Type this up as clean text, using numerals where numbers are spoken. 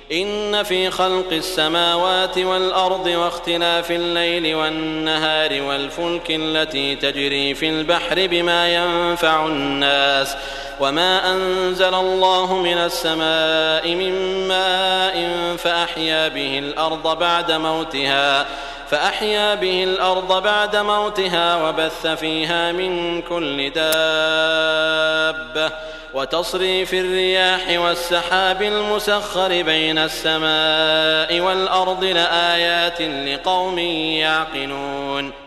إن في خلق السماوات والأرض واختلاف الليل والنهار والفلك التي تجري في البحر بما ينفع الناس وما أنزل الله من السماء من ماء فأحيا به الأرض بعد موتها وبث فيها من كل دابة وتصريف الرياح والسحاب المسخر بين السماء والأرض لآيات لقوم يعقلون